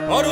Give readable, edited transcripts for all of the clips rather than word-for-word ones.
Ano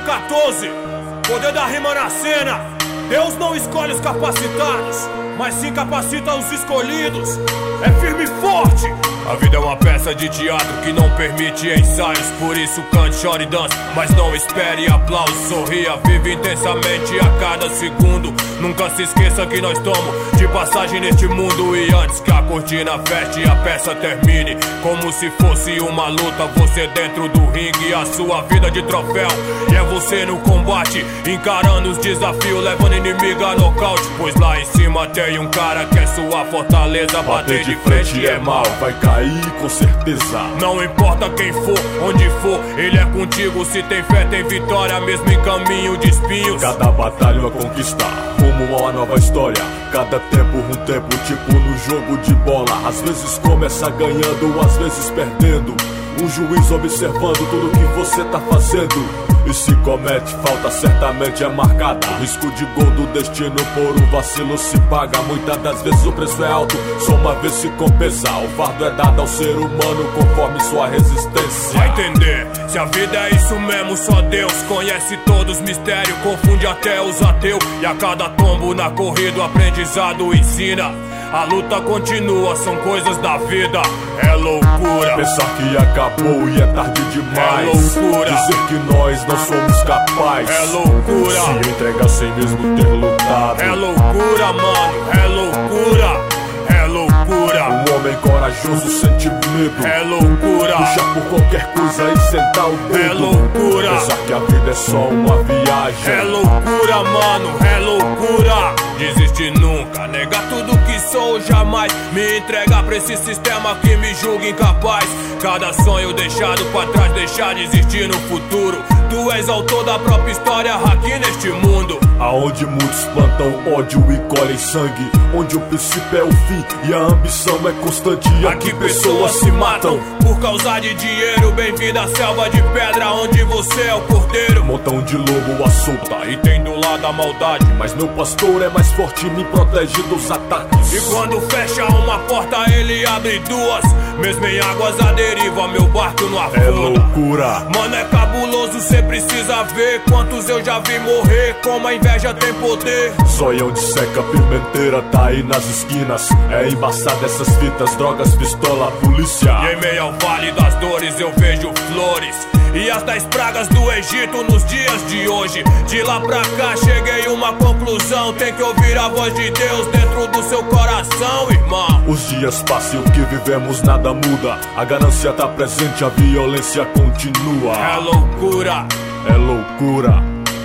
2014, poder da rima na cena. Deus não escolhe os capacitados, mas sim capacita os escolhidos. É firme e forte. A vida é uma peça de teatro que não permite ensaios. Por isso cante, chore e dance, mas não espere aplausos. Sorria, vive intensamente a cada segundo. Nunca se esqueça que nós estamos de passagem neste mundo. E antes que a cortina feche e a peça termine, como se fosse uma luta, você dentro do ringue, a sua vida de troféu. E é você no combate, encarando os desafios, levando inimigo a nocaute. Pois lá em cima tem um cara que é sua fortaleza. Bater de frente é mal, vai cair com certeza. Não importa quem for, onde for, ele é contigo. Se tem fé, tem vitória, mesmo em caminho de espinhos. Cada batalha é conquistar, rumo a uma nova história. Cada tempo um tempo, tipo no jogo de bola. Às vezes começa ganhando, às vezes perdendo. Um juiz observando tudo que você tá fazendo. E se comete falta, certamente é marcada. O risco de gol do destino por um vacilo se paga. Muitas das vezes o preço é alto, só uma vez se compensa. O fardo é dado ao ser humano conforme sua resistência. Vai entender, se a vida é isso mesmo, só Deus conhece todos os mistérios, confunde até os ateus. E a cada tombo na corrida o aprendizado ensina. A luta continua, são coisas da vida. É loucura pensar que acabou e é tarde demais. É loucura dizer que nós não somos capazes. É loucura se entregar sem mesmo ter lutado. É loucura, mano, é loucura. É loucura. Um homem corajoso sente medo. É loucura puxar por qualquer coisa e sentar o dedo. É loucura pensar que a vida é só uma viagem. É loucura, mano, é loucura. Desistir nunca, negar tudo que sou jamais. Me entregar pra esse sistema que me julga incapaz. Cada sonho deixado pra trás, deixar de existir no futuro. Tu és autor da própria história aqui neste mundo. Aonde muitos plantam ódio e colhem sangue. Onde o princípio é o fim e a ambição é constante. Aqui pessoas se matam por causa de dinheiro. Bem-vindo à selva de pedra, onde você é o cordeiro. Montão de lobo à solta e tem do lado a maldade. Mas meu pastor é mais forte e me protege dos ataques. E quando fecha uma porta ele abre duas. Mesmo em águas à deriva, meu barco não afunda. É loucura. Mano, é cabuloso, cê precisa ver quantos eu já vi morrer. Como a inveja tem poder. Zoião de seca, pimenteira, tá aí nas esquinas. É embaçada essas fitas, drogas, pistola, polícia. E em meio ao vale das dores eu vejo flores e as 10 pragas do Egito nos dias de hoje. De lá pra cá cheguei a uma conclusão. Tem que ouvir a voz de Deus dentro do seu coração, irmão. Os dias passam e o que vivemos nada muda. A ganância tá presente, a violência continua. É loucura. É loucura.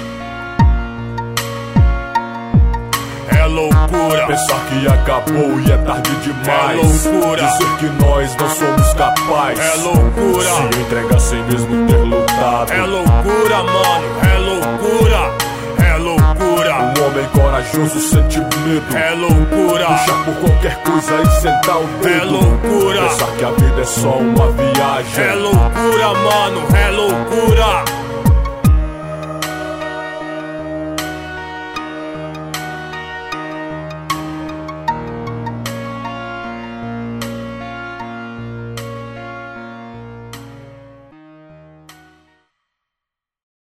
É loucura pensar que acabou e é tarde demais. É loucura dizer que nós não somos capazes. É loucura se entregar sem mesmo ter lutado. É loucura, mano, é loucura. É loucura. Um homem corajoso sente medo. É loucura puxar por qualquer coisa e sentar o dedo. É loucura pensar que a vida é só uma viagem. É loucura, mano, é loucura.